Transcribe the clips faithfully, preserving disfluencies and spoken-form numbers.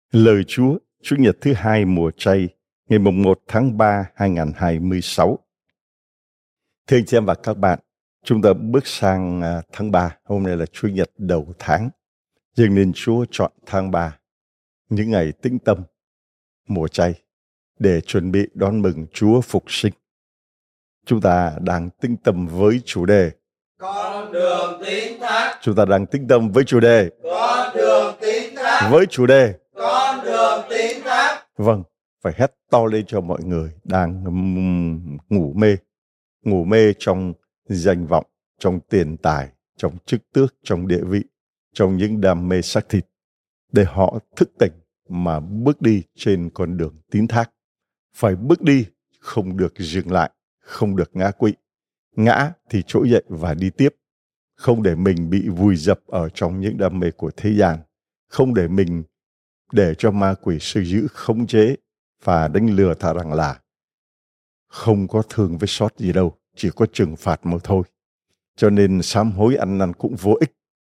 Lời Chúa, Chủ nhật thứ hai mùa chay, ngày mùng một tháng ba hai nghìn không trăm hai mươi sáu. Thưa anh chị em và các bạn, chúng ta bước sang tháng ba, hôm nay là Chủ nhật đầu tháng. Dường nên Chúa chọn tháng ba, những ngày tĩnh tâm, mùa chay, để chuẩn bị đón mừng Chúa phục sinh. Chúng ta đang tĩnh tâm với chủ đề Con đường tín thác. Chúng ta đang tĩnh tâm với chủ đề Con đường tín thác. Với chủ đề Con đường tín thác. Vâng, phải hét to lên cho mọi người đang ngủ mê, ngủ mê trong danh vọng, trong tiền tài, trong chức tước, trong địa vị, trong những đam mê xác thịt, để họ thức tỉnh mà bước đi trên con đường tín thác. Phải bước đi, không được dừng lại, không được ngã quỵ. Ngã thì trỗi dậy và đi tiếp. Không để mình bị vùi dập ở trong những đam mê của thế gian. Không để mình để cho ma quỷ sử giữ khống chế và đánh lừa thà rằng là không có thương với sót gì đâu, chỉ có trừng phạt mà thôi. Cho nên sám hối ăn năn cũng vô ích.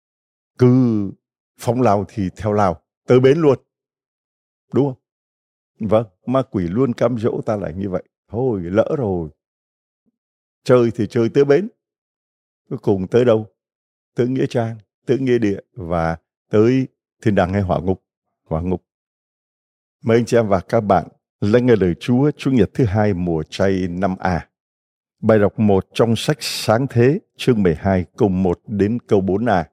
Cứ phóng lao thì theo lao, tới bến luôn. Đúng không? Vâng, ma quỷ luôn cám dỗ ta là như vậy. Thôi, lỡ rồi. Chơi thì chơi tới bến. Cuối cùng tới đâu? Tới nghĩa trang, tới nghĩa địa và tới thiên đàng hay hỏa ngục. Hỏa ngục. Mời anh chị em và các bạn lắng nghe lời Chúa Chủ nhật thứ hai mùa chay năm A. Bài đọc một trong sách Sáng Thế, chương mười hai, câu một đến câu bốn A.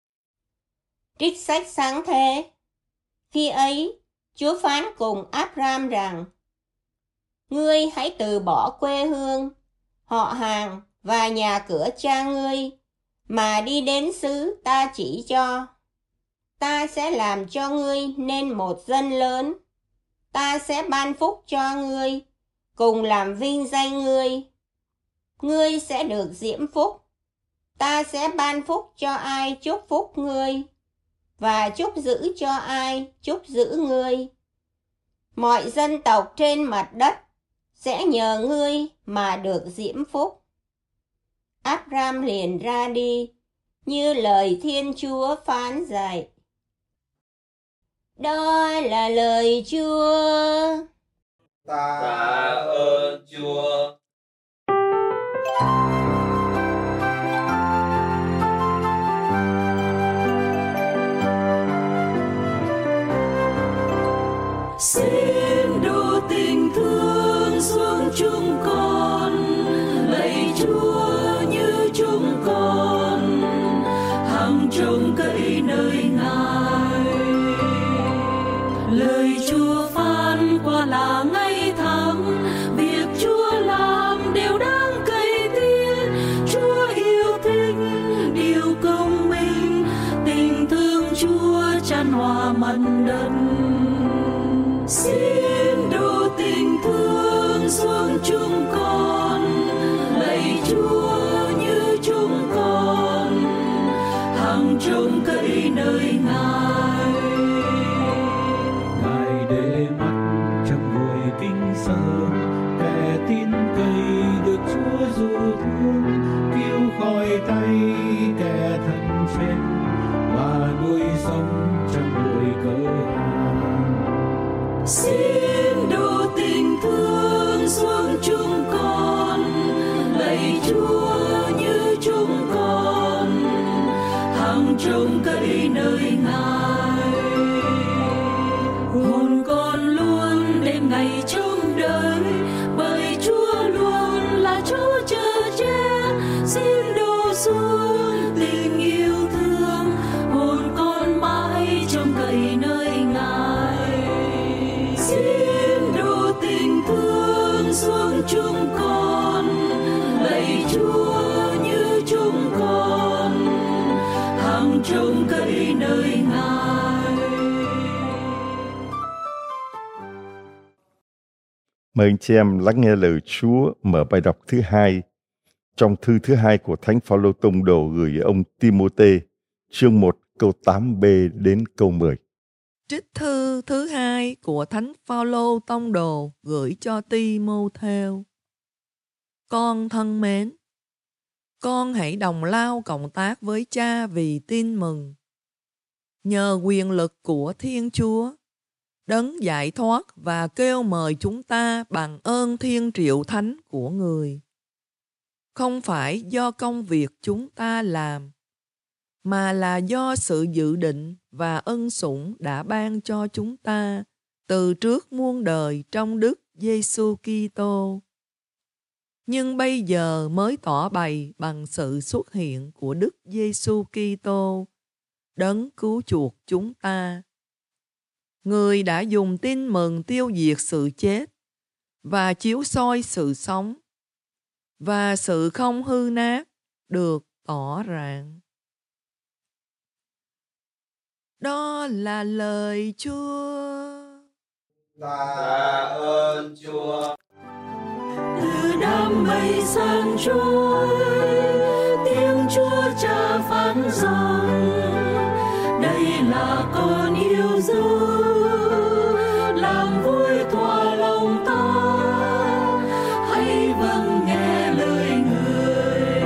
Trích sách Sáng Thế. Khi ấy, Chúa phán cùng Áp-ram rằng: Ngươi hãy từ bỏ quê hương, họ hàng và nhà cửa cha ngươi, mà đi đến xứ ta chỉ cho. Ta sẽ làm cho ngươi nên một dân lớn. Ta sẽ ban phúc cho ngươi, cùng làm vinh danh ngươi. Ngươi sẽ được diễm phúc. Ta sẽ ban phúc cho ai chúc phúc ngươi, và chúc giữ cho ai chúc giữ ngươi. Mọi dân tộc trên mặt đất sẽ nhờ ngươi mà được diễm phúc. Áp-ram liền ra đi, như lời Thiên Chúa phán dạy. Đó là lời Chúa. Ta ơn Chúa. Xin đổ tình thương xuống chúng con, lạy Chúa như chúng con hằng trông cậy nơi Ngài. Lời Chúa phán qua là ngày tháng, việc Chúa làm đều đáng cậy tin. Chúa yêu thích điều công minh, tình thương Chúa chan hòa mặt đất. Xin đổ tình thương xuống chúng con, lạy Chúa như chúng con hằng trông cậy nơi Ngài. Ngài để mắt trong người kính sợ, kẻ tin cậy được Chúa dù thương, cứu khỏi tay kẻ thần chết và nuôi sống trong người cơ hàng. Xin đổ tình thương xuống chúng con, lạy Chúa như chúng con hằng trông cậy nơi Ngài. Hồn con luôn đêm ngày trông đợi, bởi Chúa luôn là Chúa chở che. Xin đổ xuống tình yêu thương, hồn con mãi trông cậy nơi Ngài. Xin đổ tình thương xuống chúng con, lạy Chúa như chúng con hằng trông cậy nơi Ngài. Mời anh chị em lắng nghe lời Chúa mở bài đọc thứ hai trong thư thứ hai của Thánh Phaolô tông đồ gửi ông Ti-mô-thê, chương một câu tám b đến câu mười. Trích thư thứ hai của Thánh Phaolô tông đồ gửi cho Ti-mô-thêu. Con thân mến, con hãy đồng lao cộng tác với Cha vì tin mừng. Nhờ quyền lực của Thiên Chúa, Đấng giải thoát và kêu mời chúng ta bằng ơn thiên triệu thánh của Người. Không phải do công việc chúng ta làm, mà là do sự dự định và ân sủng đã ban cho chúng ta từ trước muôn đời trong Đức Giêsu Kitô. Nhưng bây giờ mới tỏ bày bằng sự xuất hiện của Đức Giêsu Kitô, Đấng cứu chuộc chúng ta. Người đã dùng tin mừng tiêu diệt sự chết và chiếu soi sự sống, và sự không hư nát được tỏ rạng. Đó là lời Chúa. Tạ ơn Chúa. Từ đám mây sáng trôi, tiếng Chúa Cha phán rằng, đây là con yêu dấu, làm vui thỏa lòng ta, hãy vâng nghe lời Người.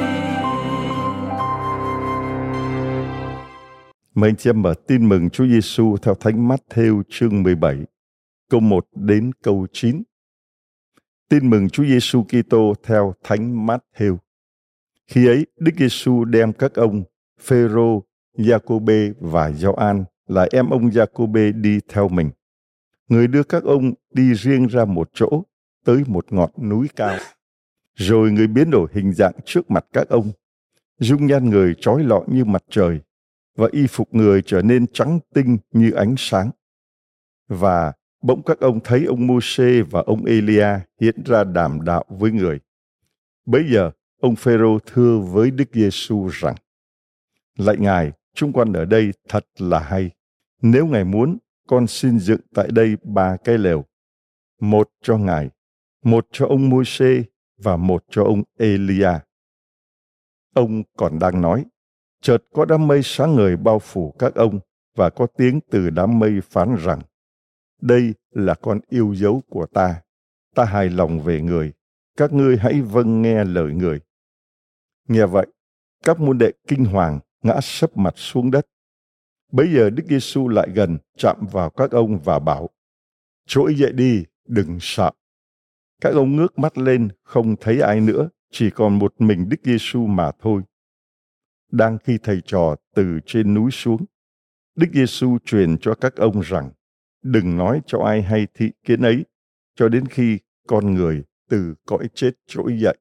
Mời anh chị em mở tin mừng Chúa Giêsu theo Thánh Mát-thêu chương mười bảy, câu một đến câu chín. Tin mừng Chúa Giêsu Kitô theo Thánh Mát-thêu. Khi ấy, Đức Giêsu đem các ông Phêrô, Gia-cô-bê và Gioan là em ông Gia-cô-bê đi theo mình. Người đưa các ông đi riêng ra một chỗ, tới một ngọn núi cao. Rồi người biến đổi hình dạng trước mặt các ông. Dung nhan người chói lọi như mặt trời, và y phục người trở nên trắng tinh như ánh sáng. Và bỗng các ông thấy ông Mô-sê và ông Ê-li-a hiện ra đàm đạo với người. Bấy giờ, ông Phêrô thưa với Đức Giêsu rằng: Lạy Ngài, chúng con ở đây thật là hay. Nếu Ngài muốn, con xin dựng tại đây ba cái lều. Một cho Ngài, một cho ông Mô-sê và một cho ông Ê-li-a. Ông còn đang nói, chợt có đám mây sáng ngời bao phủ các ông, và có tiếng từ đám mây phán rằng: Đây là con yêu dấu của ta, ta hài lòng về người, các ngươi hãy vâng nghe lời người. Nghe vậy, các môn đệ kinh hoàng ngã sấp mặt xuống đất. Bấy giờ Đức Giêsu lại gần, chạm vào các ông và bảo: Trỗi dậy đi, đừng sợ. Các ông ngước mắt lên, không thấy ai nữa, chỉ còn một mình Đức Giêsu mà thôi. Đang khi thầy trò từ trên núi xuống, Đức Giêsu truyền cho các ông rằng: Đừng nói cho ai hay thị kiến ấy, cho đến khi con người từ cõi chết trỗi dậy.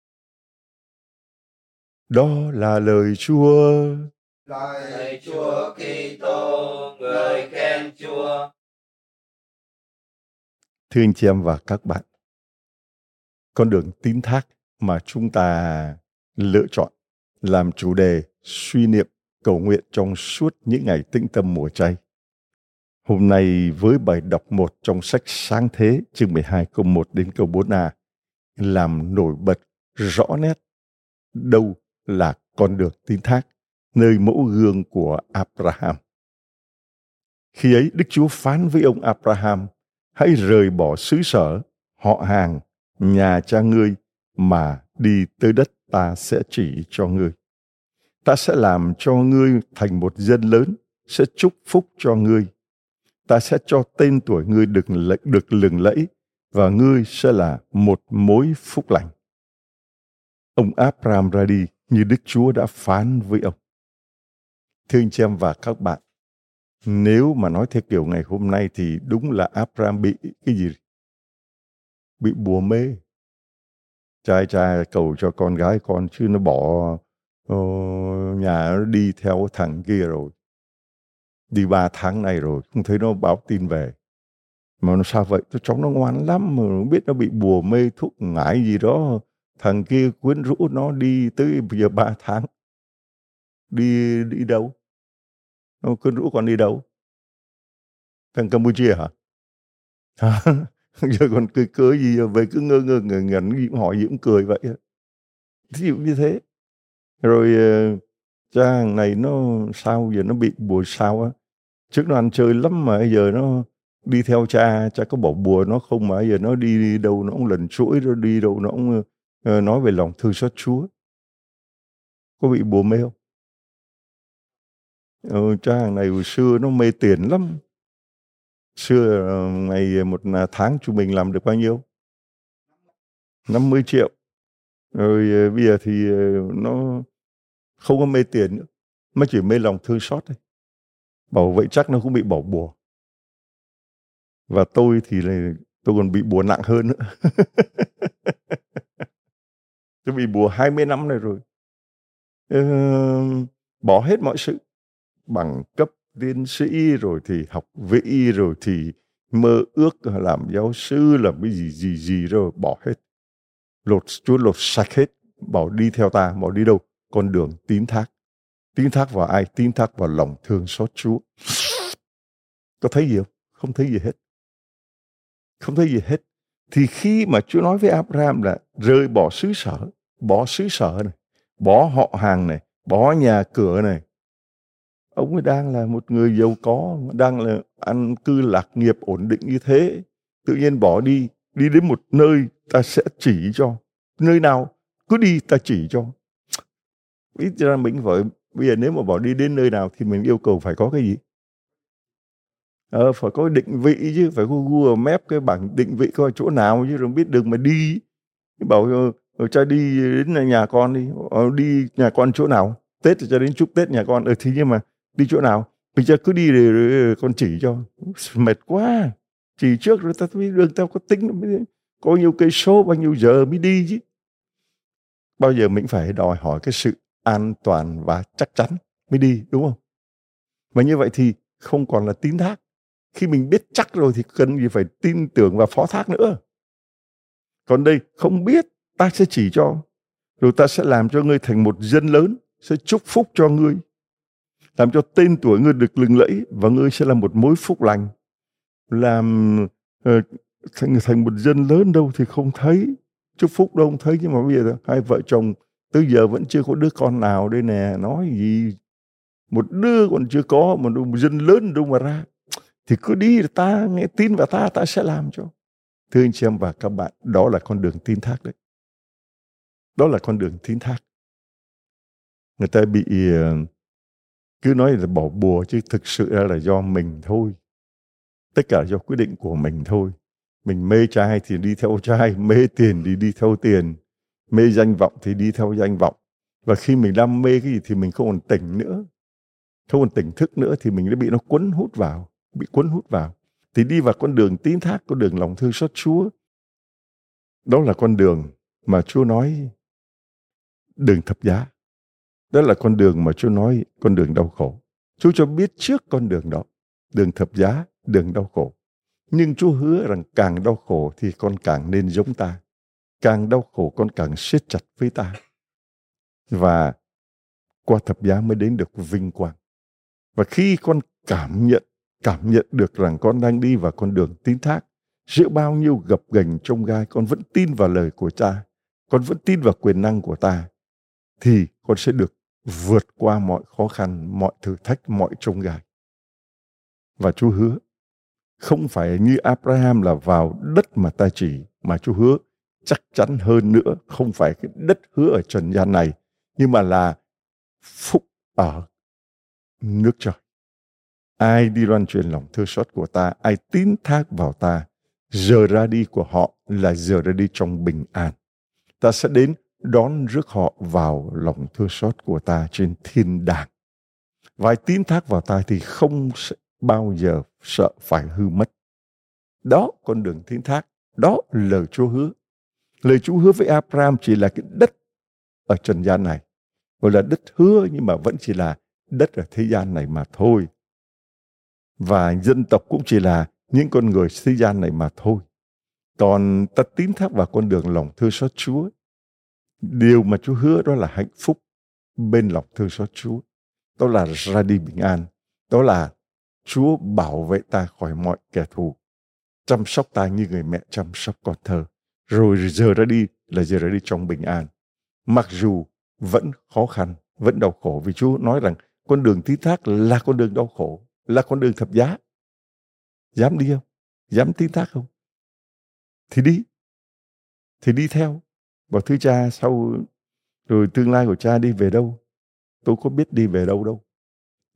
Đó là lời Chúa. Lạy Chúa Kitô, người khen Chúa. Thưa anh chị em và các bạn, con đường tín thác mà chúng ta lựa chọn làm chủ đề suy niệm cầu nguyện trong suốt những ngày tĩnh tâm mùa chay. Hôm nay với bài đọc một trong sách Sáng Thế chương mười hai câu một đến câu bốn a làm nổi bật rõ nét đâu là con đường tín thác, nơi mẫu gương của Abraham. Khi ấy Đức Chúa phán với ông Abraham: Hãy rời bỏ xứ sở, họ hàng, nhà cha ngươi mà đi tới đất ta sẽ chỉ cho ngươi. Ta sẽ làm cho ngươi thành một dân lớn, sẽ chúc phúc cho ngươi. Ta sẽ cho tên tuổi ngươi được, được lừng lẫy, và ngươi sẽ là một mối phúc lành. Ông Abraham ra đi như Đức Chúa đã phán với ông. Thưa anh chị em và các bạn, nếu mà nói theo kiểu ngày hôm nay thì đúng là Abraham bị cái gì? Bị bùa mê. Trai trai cầu cho con gái con, chứ nó bỏ uh, nhà nó đi theo thằng kia rồi. Đi ba tháng nay rồi, không thấy nó báo tin về. Mà nó sao vậy? Tôi cháu nó ngoan lắm, mà không biết nó bị bùa mê thuốc ngải gì đó. Thằng kia quyến rũ nó đi tới bây giờ ba tháng. Đi đi đâu? Nó quyến rũ con đi đâu? Thằng Campuchia hả? Hả? Giờ còn cười cười gì về cứ ngơ ngơ ngẩn ngẩn gì cũng hỏi gì cũng cười vậy. Thí dụ như thế. Rồi cha thằng này nó sao giờ nó bị bùa sao á. Trước nó ăn chơi lắm mà giờ nó đi theo cha, cha có bỏ bùa nó không mà giờ nó đi, đi đâu nó cũng lần chuỗi, nó đi đâu nó cũng uh, nói về lòng thương xót Chúa. Có bị bùa mê không? Ừ, cha thằng này hồi xưa nó mê tiền lắm. Xưa ngày một tháng chúng mình làm được bao nhiêu? năm mươi triệu. Rồi bây giờ thì nó không có mê tiền nữa, mà chỉ mê lòng thương xót thôi. Bảo vậy chắc nó cũng bị bỏ bùa. Và tôi thì là tôi còn bị bùa nặng hơn nữa. Tôi bị bùa hai mươi năm này rồi. Ừ, bỏ hết mọi sự, bằng cấp tiến sĩ, rồi thì học vị, rồi thì mơ ước làm giáo sư, làm cái gì gì gì rồi bỏ hết. Lột Chúa lột sạch hết, bảo đi theo ta, bảo đi đâu? Con đường tín thác. Tín thác vào ai? Tín thác vào lòng thương xót Chúa. Có thấy gì không? Không thấy gì hết. Không thấy gì hết. Thì khi mà Chúa nói với Abraham là rời bỏ xứ sở, bỏ xứ sở này, bỏ họ hàng này, bỏ nhà cửa này. Ông ấy đang là một người giàu có, đang là an cư lạc nghiệp ổn định như thế. Tự nhiên bỏ đi, đi đến một nơi ta sẽ chỉ cho. Nơi nào cứ đi ta chỉ cho. Ít ra mình phải, bây giờ nếu mà bỏ đi đến nơi nào thì mình yêu cầu phải có cái gì? Ờ, phải có định vị chứ, phải có Google Maps, cái bảng định vị coi chỗ nào chứ, rồi biết đường mà đi. Bảo ờ, cha đi đến nhà con đi, ờ, đi nhà con chỗ nào? Tết thì cha đến chúc Tết nhà con, ờ thì nhưng mà đi chỗ nào? Mình cha cứ đi rồi, rồi con chỉ cho. Mệt quá. Chỉ trước rồi ta biết đường, ta có tính, có nhiêu cây số, bao nhiêu giờ mới đi chứ. Bao giờ mình phải đòi hỏi cái sự an toàn và chắc chắn mới đi, đúng không? Và như vậy thì không còn là tín thác. Khi mình biết chắc rồi thì cần gì phải tin tưởng và phó thác nữa. Còn đây không biết, ta sẽ chỉ cho. Rồi ta sẽ làm cho ngươi thành một dân lớn, sẽ chúc phúc cho ngươi, làm cho tên tuổi ngươi được lừng lẫy, và ngươi sẽ là một mối phúc lành. Làm uh, thành, thành một dân lớn đâu thì không thấy, chúc phúc đâu không thấy. Nhưng mà bây giờ hai vợ chồng tới giờ vẫn chưa có đứa con nào đây nè, nói gì một đứa còn chưa có, một dân lớn đâu mà ra. Thì cứ đi, ta nghe tin vào ta, ta sẽ làm cho. Thưa anh chị em và các bạn, đó là con đường tín thác đấy. Đó là con đường tín thác. Người ta bị cứ nói là bỏ bùa, chứ thực sự ra là do mình thôi. Tất cả do quyết định của mình thôi. Mình mê trai thì đi theo trai, mê tiền thì đi theo tiền, mê danh vọng thì đi theo danh vọng. Và khi mình đam mê cái gì thì mình không còn tỉnh nữa, không còn tỉnh thức nữa, thì mình đã bị nó cuốn hút vào, bị cuốn hút vào. Thì đi vào con đường tín thác, con đường lòng thương xót Chúa. Đó là con đường mà Chúa nói đường thập giá. Đó là con đường mà Chúa nói con đường đau khổ. Chúa cho biết trước con đường đó, đường thập giá, đường đau khổ. Nhưng Chúa hứa rằng càng đau khổ thì con càng nên giống ta. Càng đau khổ con càng siết chặt với ta. Và qua thập giá mới đến được vinh quang. Và khi con cảm nhận, cảm nhận được rằng con đang đi vào con đường tín thác, giữa bao nhiêu gập ghềnh chông gai, con vẫn tin vào lời của cha, con vẫn tin vào quyền năng của ta, thì con sẽ được vượt qua mọi khó khăn, mọi thử thách, mọi chông gai. Và Chúa hứa, không phải như Abraham là vào đất mà ta chỉ, mà Chúa hứa chắc chắn hơn nữa, không phải cái đất hứa ở trần gian này, nhưng mà là phúc ở nước trời. Ai đi loan truyền lòng thương xót của ta, ai tín thác vào ta, giờ ra đi của họ là giờ ra đi trong bình an. Ta sẽ đến đón rước họ vào lòng thương xót của ta trên thiên đàng. Và ai tín thác vào ta thì không bao giờ sợ phải hư mất. Đó con đường tín thác, đó lời Chúa hứa. Lời Chúa hứa với Abraham chỉ là cái đất ở trần gian này, gọi là đất hứa, nhưng mà vẫn chỉ là đất ở thế gian này mà thôi. Và dân tộc cũng chỉ là những con người thế gian này mà thôi. Còn ta tín thác vào con đường lòng thương xót Chúa, điều mà Chúa hứa đó là hạnh phúc bên lòng thương xót Chúa. Đó là ra đi bình an. Đó là Chúa bảo vệ ta khỏi mọi kẻ thù, chăm sóc ta như người mẹ chăm sóc con thơ. Rồi giờ ra đi là giờ ra đi trong bình an. Mặc dù vẫn khó khăn, vẫn đau khổ, vì Chúa nói rằng con đường tín thác là con đường đau khổ, là con đường thập giá. Dám đi không? Dám tín thác không? Thì đi. Thì đi theo. Bảo thưa cha, sau rồi tương lai của cha đi về đâu? Tôi có biết đi về đâu đâu.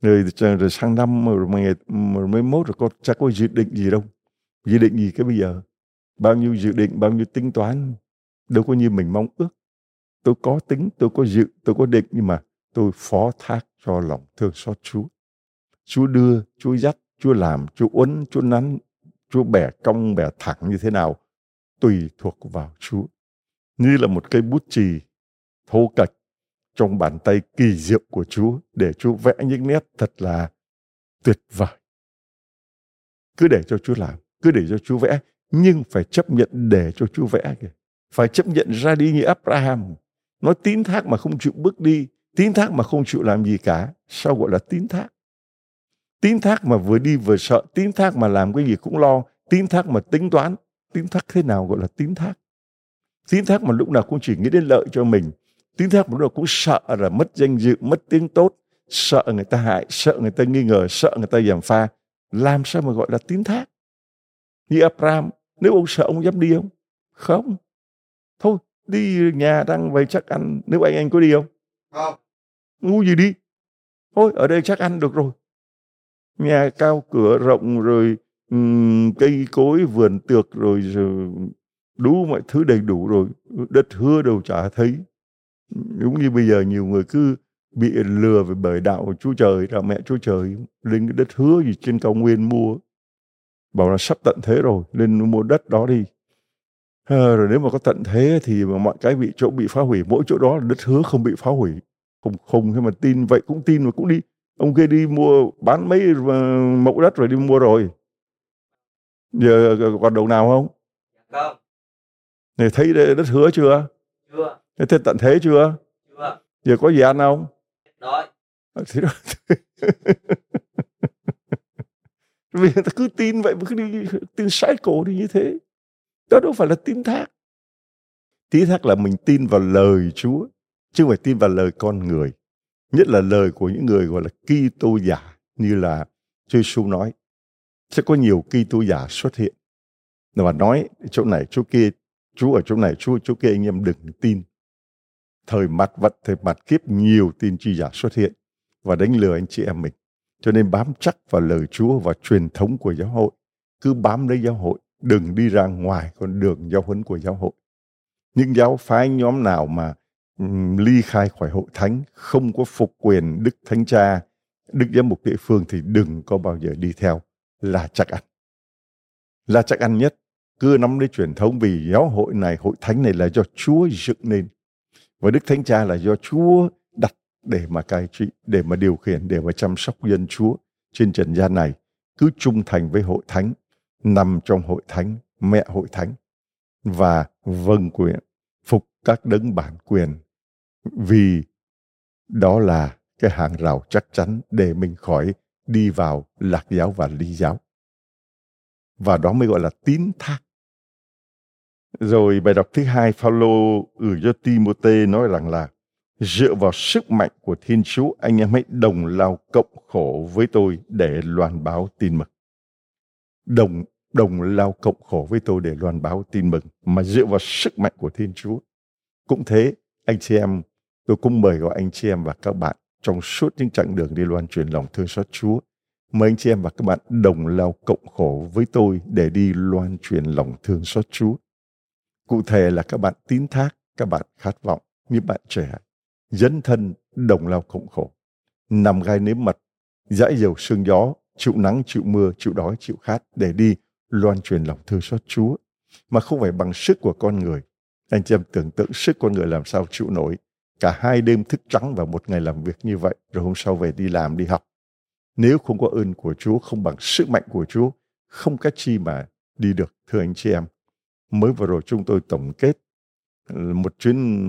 Rồi, rồi sang năm mới mốt rồi con chắc có dự định gì đâu. Dự định gì cái bây giờ? Bao nhiêu dự định, bao nhiêu tính toán, đâu có như mình mong ước. Tôi có tính, tôi có dự, tôi có định, nhưng mà tôi phó thác cho lòng thương xót Chúa. Chúa đưa, Chúa dắt, Chúa làm, Chúa uốn, Chúa nắn, Chúa bẻ cong, bẻ thẳng như thế nào, tùy thuộc vào Chúa. Như là một cây bút chì thô kệch trong bàn tay kỳ diệu của Chúa, để Chúa vẽ những nét thật là tuyệt vời. Cứ để cho Chúa làm, cứ để cho Chúa vẽ, nhưng phải chấp nhận để cho Chúa vẽ kìa. Phải chấp nhận ra đi như Abraham. Nó tín thác mà không chịu bước đi, tín thác mà không chịu làm gì cả. Sao gọi là tín thác? Tín thác mà vừa đi vừa sợ, tín thác mà làm cái gì cũng lo, tín thác mà tính toán. Tín thác thế nào gọi là tín thác? Tín thác mà lúc nào cũng chỉ nghĩ đến lợi cho mình. Tín thác mà lúc nào cũng sợ là mất danh dự, mất tiếng tốt, sợ người ta hại, sợ người ta nghi ngờ, sợ người ta gièm pha. Làm sao mà gọi là tín thác? Như Abraham, nếu ông sợ ông dám đi không? Không. Thôi, đi nhà đang về chắc ăn. Nếu anh anh có đi không? Không. Ngu gì đi. Thôi, ở đây chắc ăn được rồi. Nhà cao cửa rộng rồi, um, cây cối vườn tược rồi, rồi đủ mọi thứ đầy đủ rồi. Đất hứa đâu chả thấy. Đúng như bây giờ nhiều người cứ bị lừa về bởi đạo Chúa Trời, đạo mẹ Chúa Trời, lên cái đất hứa gì trên cao nguyên mua. Bảo là sắp tận thế rồi, lên mua đất đó đi. À, rồi nếu mà có tận thế thì mà mọi cái bị chỗ bị phá hủy, mỗi chỗ đó là đất hứa không bị phá hủy. Không không thế mà tin vậy cũng tin mà cũng đi. Ông kia đi mua bán mấy mẫu đất rồi đi mua rồi. Giờ còn đồng nào không? Không. Này thấy đất hứa chưa? Chưa. Thế tận thế chưa? Chưa. Giờ có gì ăn không? Đói. Thế đó. Vì người ta cứ tin vậy mà cứ đi tin sai cổ đi như thế. Đó đâu phải là tín thác. Tín thác là mình tin vào lời Chúa, chứ không phải tin vào lời con người. Nhất là lời của những người gọi là Kitô giả, như là Chúa Giêsu nói. Sẽ có nhiều Kitô giả xuất hiện và nói chỗ này chỗ kia, Chúa ở chỗ này, Chúa chỗ kia, anh em đừng tin. Thời mặt vật, thời mặt kiếp, nhiều tiên tri giả xuất hiện và đánh lừa anh chị em mình. Cho nên bám chắc vào lời Chúa và truyền thống của giáo hội. Cứ bám lấy giáo hội, đừng đi ra ngoài con đường giáo huấn của giáo hội. Những giáo phái nhóm nào mà um, ly khai khỏi hội thánh, không có phục quyền Đức Thánh Cha, Đức Giám mục địa phương thì đừng có bao giờ đi theo, là chắc ăn. Là chắc ăn nhất. Cứ nắm lấy truyền thống, vì giáo hội này, hội thánh này là do Chúa dựng nên. Và Đức Thánh Cha là do Chúa đặt để mà cai trị, để mà điều khiển, để mà chăm sóc dân Chúa trên trần gian này. Cứ trung thành với hội thánh, nằm trong hội thánh, mẹ hội thánh, và vâng quyền, phục các đấng bản quyền, vì đó là cái hàng rào chắc chắn để mình khỏi đi vào lạc giáo và ly giáo. Và đó mới gọi là tín thác. Rồi bài đọc thứ hai, Phaolô gửi cho Ti-mô-thê nói rằng là dựa vào sức mạnh của Thiên Chúa, anh em hãy đồng lao cộng khổ với tôi để loan báo tin mừng. Đồng đồng lao cộng khổ với tôi để loan báo tin mừng, mà dựa vào sức mạnh của Thiên Chúa. Cũng thế, anh chị em, tôi cũng mời gọi anh chị em và các bạn trong suốt những chặng đường đi loan truyền lòng thương xót Chúa. Mời anh chị em và các bạn đồng lao cộng khổ với tôi để đi loan truyền lòng thương xót Chúa. Cụ thể là các bạn tín thác, các bạn khát vọng, như bạn trẻ, dấn thân đồng lao cộng khổ, nằm gai nếm mật, dãi dầu sương gió, chịu nắng, chịu mưa, chịu đói, chịu khát để đi loan truyền lòng thương xót Chúa, mà không phải bằng sức của con người. Anh chị em tưởng tượng sức con người làm sao chịu nổi cả hai đêm thức trắng và một ngày làm việc như vậy, rồi hôm sau về đi làm, đi học. Nếu không có ơn của Chúa, không bằng sức mạnh của Chúa, không cách chi mà đi được, thưa anh chị em. Mới vừa rồi chúng tôi tổng kết một chuyến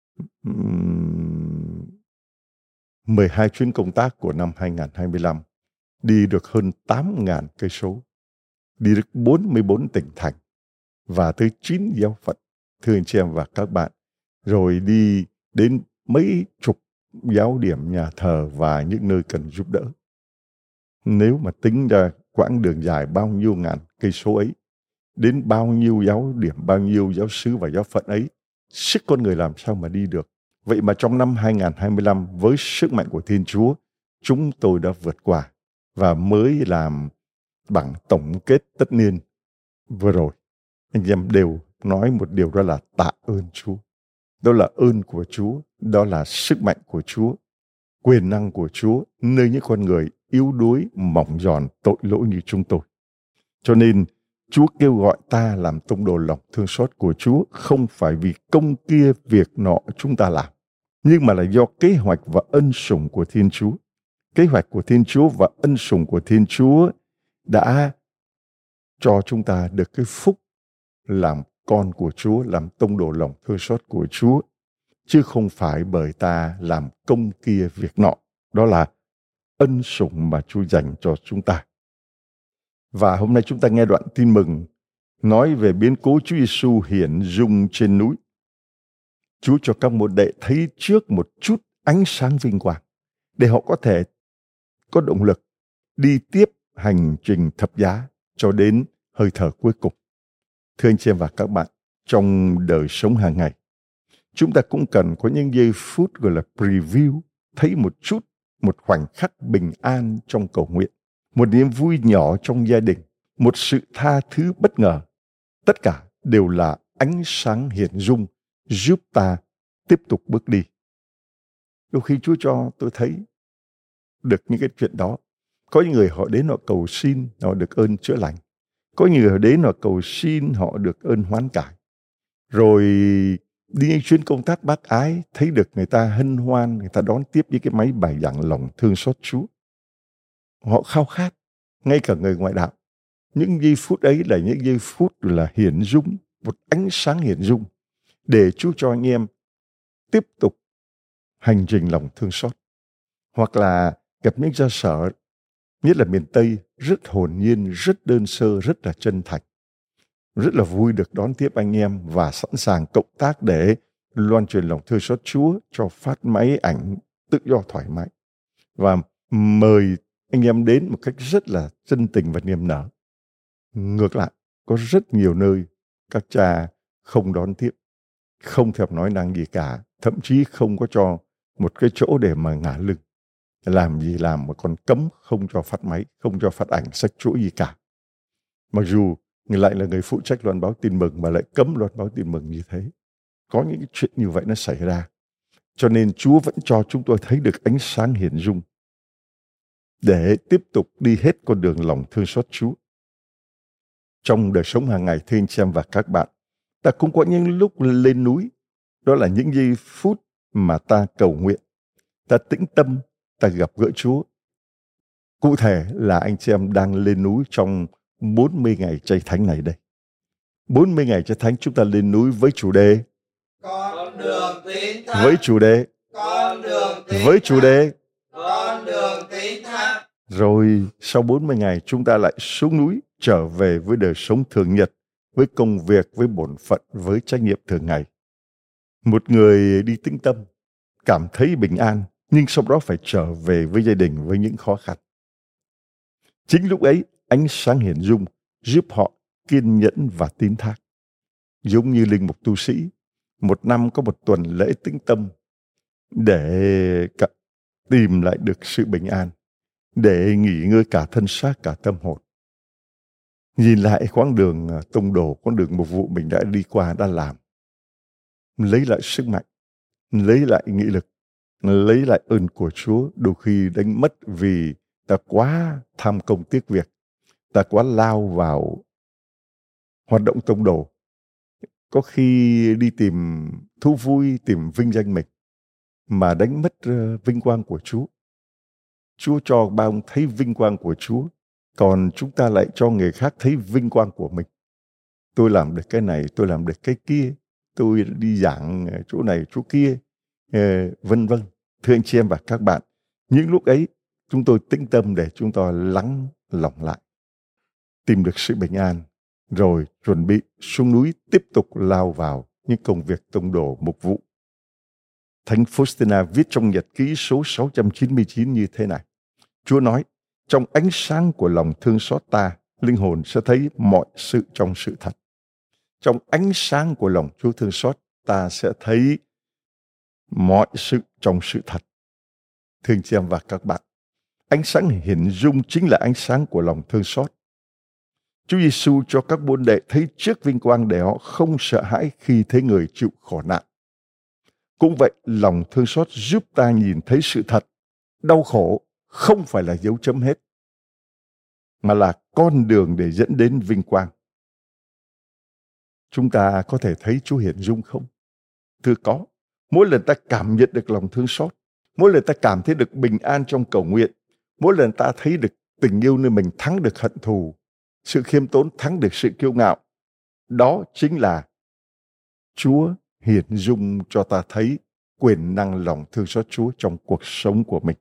mười hai chuyến công tác của năm hai không hai lăm, đi được hơn tám nghìn cây số, đi được bốn mươi bốn tỉnh thành và tới chín giáo phận, thưa anh chị em và các bạn, rồi đi đến mấy chục giáo điểm, nhà thờ và những nơi cần giúp đỡ. Nếu mà tính ra quãng đường dài bao nhiêu ngàn cây số ấy, đến bao nhiêu giáo điểm, bao nhiêu giáo xứ và giáo phận ấy, sức con người làm sao mà đi được. Vậy mà trong năm hai không hai lăm, với sức mạnh của Thiên Chúa, chúng tôi đã vượt qua và mới làm bản tổng kết tất niên vừa rồi. Anh em đều nói một điều, đó là tạ ơn Chúa. Đó là ơn của Chúa, đó là sức mạnh của Chúa, quyền năng của Chúa nơi những con người yếu đuối, mỏng giòn, tội lỗi như chúng tôi. Cho nên Chúa kêu gọi ta làm tông đồ lòng thương xót của Chúa không phải vì công kia việc nọ chúng ta làm, nhưng mà là do kế hoạch và ân sủng của Thiên Chúa. Kế hoạch của Thiên Chúa và ân sủng của Thiên Chúa đã cho chúng ta được cái phúc làm con của Chúa, làm tông đồ lòng thương xót của Chúa, chứ không phải bởi ta làm công kia việc nọ. Đó là ân sủng mà Chúa dành cho chúng ta. Và hôm nay chúng ta nghe đoạn tin mừng nói về biến cố Chúa Giêsu hiển dung trên núi. Chúa cho các môn đệ thấy trước một chút ánh sáng vinh quang để họ có thể có động lực đi tiếp hành trình thập giá cho đến hơi thở cuối cùng. Thưa anh chị em và các bạn, trong đời sống hàng ngày, chúng ta cũng cần có những giây phút gọi là preview, thấy một chút, một khoảnh khắc bình an trong cầu nguyện, một niềm vui nhỏ trong gia đình, một sự tha thứ bất ngờ. Tất cả đều là ánh sáng hiển dung giúp ta tiếp tục bước đi. Đôi khi Chúa cho tôi thấy được những cái chuyện đó. Có những người họ đến họ cầu xin, họ được ơn chữa lành. Có những người họ đến họ cầu xin, họ được ơn hoán cải. Rồi đi những chuyến công tác bác ái, thấy được người ta hân hoan, người ta đón tiếp những cái máy bài giảng lòng thương xót Chúa. Họ khao khát, ngay cả người ngoại đạo. Những giây phút ấy là những giây phút là hiển dung, một ánh sáng hiển dung, để Chúa cho anh em tiếp tục hành trình lòng thương xót. Hoặc là gặp những gia sở, nhất là miền Tây, rất hồn nhiên, rất đơn sơ, rất là chân thành. Rất là vui được đón tiếp anh em và sẵn sàng cộng tác để loan truyền lòng thương xót Chúa, cho phát máy ảnh tự do thoải mái. Và mời anh em đến một cách rất là chân tình và niềm nở. Ngược lại, có rất nhiều nơi các cha không đón tiếp, không thèm nói năng gì cả, thậm chí không có cho một cái chỗ để mà ngả lưng. Làm gì làm mà còn cấm không cho phát máy, không cho phát ảnh, sách chuỗi gì cả. Mặc dù người lại là người phụ trách loan báo tin mừng mà lại cấm loan báo tin mừng như thế. Có những cái chuyện như vậy nó xảy ra. Cho nên Chúa vẫn cho chúng tôi thấy được ánh sáng hiển dung để tiếp tục đi hết con đường lòng thương xót Chúa. Trong đời sống hàng ngày, thưa anh chị em và các bạn, ta cũng có những lúc lên núi. Đó là những giây phút mà ta cầu nguyện, ta tĩnh tâm, ta gặp gỡ Chúa. Cụ thể là anh chị em đang lên núi trong bốn mươi ngày chay thánh này đây. bốn mươi ngày chay thánh chúng ta lên núi với chủ đề Con đường tín thác. Với chủ đề Con đường tín Với chủ đề Con đường tín thác. Rồi sau bốn mươi ngày chúng ta lại xuống núi, trở về với đời sống thường nhật, với công việc, với bổn phận, với trách nhiệm thường ngày. Một người đi tĩnh tâm, cảm thấy bình an, nhưng sau đó phải trở về với gia đình với những khó khăn. Chính lúc ấy, ánh sáng hiển dung giúp họ kiên nhẫn và tín thác. Giống như linh mục tu sĩ, một năm có một tuần lễ tĩnh tâm để tìm lại được sự bình an, để nghỉ ngơi cả thân xác, cả tâm hồn. Nhìn lại quãng đường tông đồ, quãng đường mục vụ mình đã đi qua, đã làm. Lấy lại sức mạnh, lấy lại nghị lực, lấy lại ơn của Chúa, đôi khi đánh mất vì ta quá tham công tiếc việc, ta quá lao vào hoạt động tông đồ. Có khi đi tìm thú vui, tìm vinh danh mình, mà đánh mất vinh quang của Chúa. Chúa cho ba ông thấy vinh quang của Chúa, còn chúng ta lại cho người khác thấy vinh quang của mình. Tôi làm được cái này, tôi làm được cái kia, tôi đi giảng chỗ này, chỗ kia, vân vân. Thưa anh chị em và các bạn, những lúc ấy chúng tôi tĩnh tâm để chúng tôi lắng lòng lại, tìm được sự bình an, rồi chuẩn bị xuống núi tiếp tục lao vào những công việc tông đồ mục vụ. Thánh Faustina viết trong nhật ký số sáu trăm chín mươi chín như thế này. Chúa nói, trong ánh sáng của lòng thương xót ta, linh hồn sẽ thấy mọi sự trong sự thật. Trong ánh sáng của lòng Chúa thương xót, ta sẽ thấy mọi sự trong sự thật. Thưa anh chị em và các bạn, Ánh sáng hiển dung chính là ánh sáng của lòng thương xót. Chúa Giêsu cho các môn đệ thấy trước vinh quang để họ không sợ hãi khi thấy người chịu khổ nạn. Cũng vậy, lòng thương xót giúp ta nhìn thấy sự thật. Đau khổ không phải là dấu chấm hết, mà là con đường để dẫn đến vinh quang. Chúng ta có thể thấy Chúa hiển dung không? Thưa có. Mỗi lần ta cảm nhận được lòng thương xót, mỗi lần ta cảm thấy được bình an trong cầu nguyện, mỗi lần ta thấy được tình yêu nơi mình thắng được hận thù, sự khiêm tốn thắng được sự kiêu ngạo, đó chính là Chúa hiển dung cho ta thấy quyền năng lòng thương xót Chúa trong cuộc sống của mình.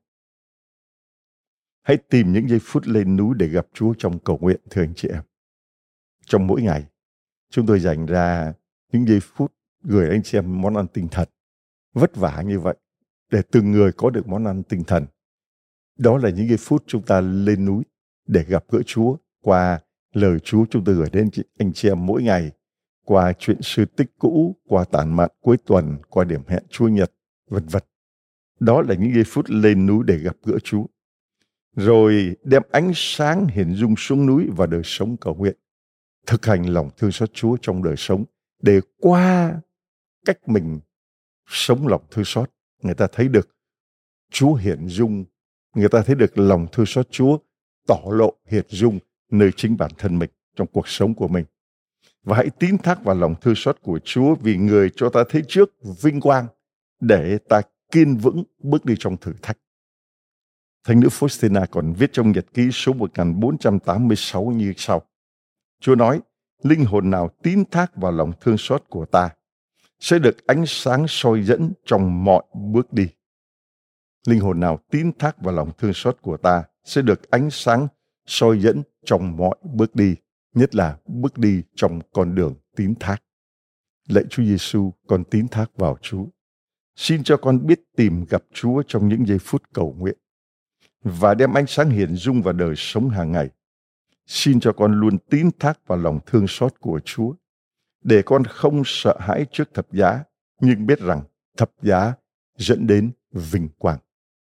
Hãy tìm những giây phút lên núi để gặp Chúa trong cầu nguyện, thưa anh chị em. Trong mỗi ngày, chúng tôi dành ra những giây phút gửi anh chị em món ăn tinh thần. Vất vả như vậy, để từng người có được món ăn tinh thần. Đó là những giây phút chúng ta lên núi để gặp gỡ Chúa qua lời Chúa chúng tôi gửi đến anh chị em mỗi ngày, qua chuyện sự tích cũ, qua tản mạn cuối tuần, qua điểm hẹn Chúa Nhật, vân vân. Đó là những giây phút lên núi để gặp gỡ Chúa. Rồi đem ánh sáng hiển dung xuống núi và đời sống cầu nguyện. Thực hành lòng thương xót Chúa trong đời sống, để qua cách mình sống lòng thương xót, người ta thấy được Chúa hiển dung, người ta thấy được lòng thương xót Chúa tỏ lộ hiển dung nơi chính bản thân mình, trong cuộc sống của mình. Và hãy tín thác vào lòng thương xót của Chúa, vì người cho ta thấy trước vinh quang để ta kiên vững bước đi trong thử thách. Thánh nữ Faustina còn viết trong nhật ký số một nghìn bốn trăm tám mươi sáu như sau. Chúa nói, linh hồn nào tín thác vào lòng thương xót của ta sẽ được ánh sáng soi dẫn trong mọi bước đi. Linh hồn nào tín thác vào lòng thương xót của ta sẽ được ánh sáng soi dẫn trong mọi bước đi, nhất là bước đi trong con đường tín thác. Lạy Chúa Giêsu, con tín thác vào Chúa. Xin cho con biết tìm gặp Chúa trong những giây phút cầu nguyện và đem ánh sáng hiển dung vào đời sống hàng ngày. Xin cho con luôn tín thác vào lòng thương xót của Chúa, để con không sợ hãi trước thập giá, nhưng biết rằng thập giá dẫn đến vinh quang.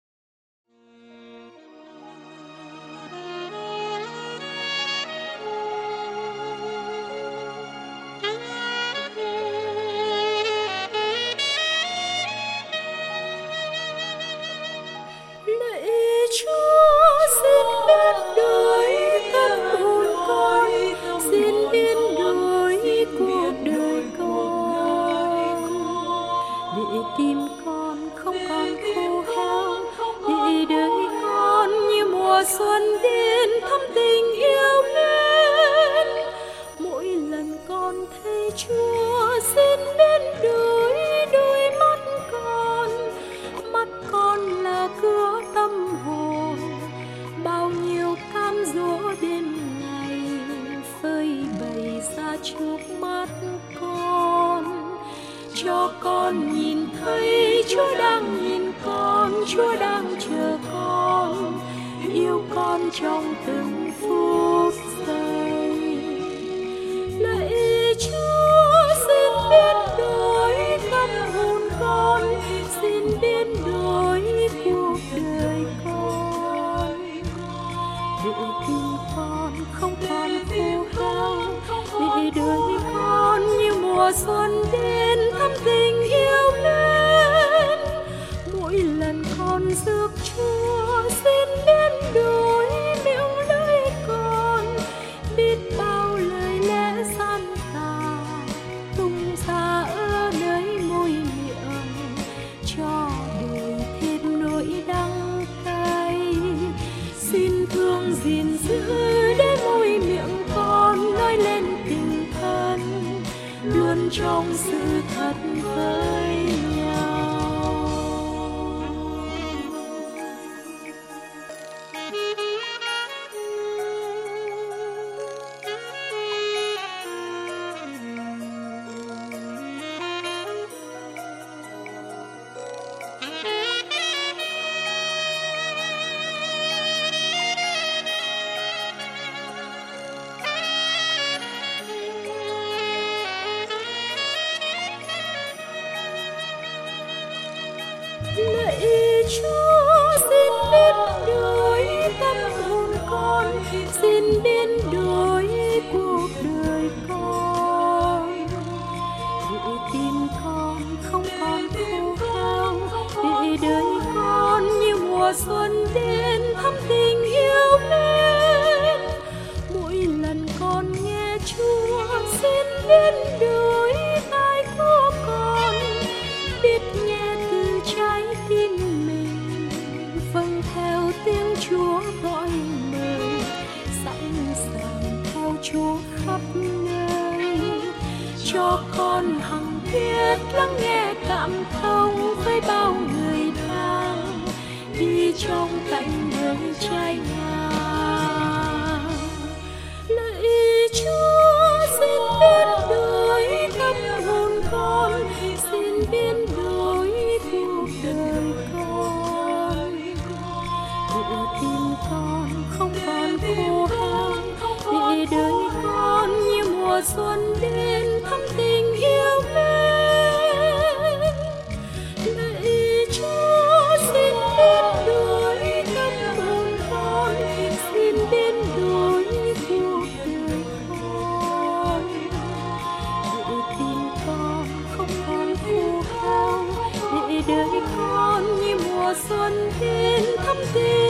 Xuân đến thắm tình yêu mến, mỗi lần con thấy Chúa xin đến đôi đôi mắt con, mắt con là cửa tâm hồn, bao nhiêu cám dỗ đêm ngày phơi bày ra trước mắt con, cho con nhìn thấy Chúa đang nhìn con, Chúa đang chờ con, yêu con trong từng phút giây. Lạy Chúa, xin biến đổi tâm hồn con, xin biến đổi cuộc đời con, để tim con không còn khô héo, để đời con như mùa xuân đến thắm tình yêu mến. Mỗi lần con rước Chúa xin biến đổi miệng lưỡi con, biết bao lời lẽ gian tà tung ra ở nơi môi miệng, cho đời thêm nỗi đắng cay. Xin thương gìn giữ để môi miệng con nói lên tình thân, luôn trong sự thật với nhau. xin biến đổi cuộc đời con, để tim con không còn khô khao, để đời con như mùa xuân đến thắm tình yêu mến. Mỗi lần con nghe Chúa xin biến đổi tai của con, biết nghe từ trái tim mình, vâng theo tiếng Chúa gọi mời, sẵn sàng theo Chúa khắp nơi. Cho con hằng biết lắng nghe cảm thông với bao người đang đi trong cảnh đời trái ngang. Lạy Chúa xin biến đổi tâm hồn con, xin biến đổi cuộc đời con, để tim con không còn khô khan, để đời con như mùa xuân đến thắm tình yêu mến. Lạy Chúa xin biến đổi tâm hồn con, xin biến đổi cuộc đời con, để tim con không còn khô khao, để đời con như mùa xuân đến thắm tình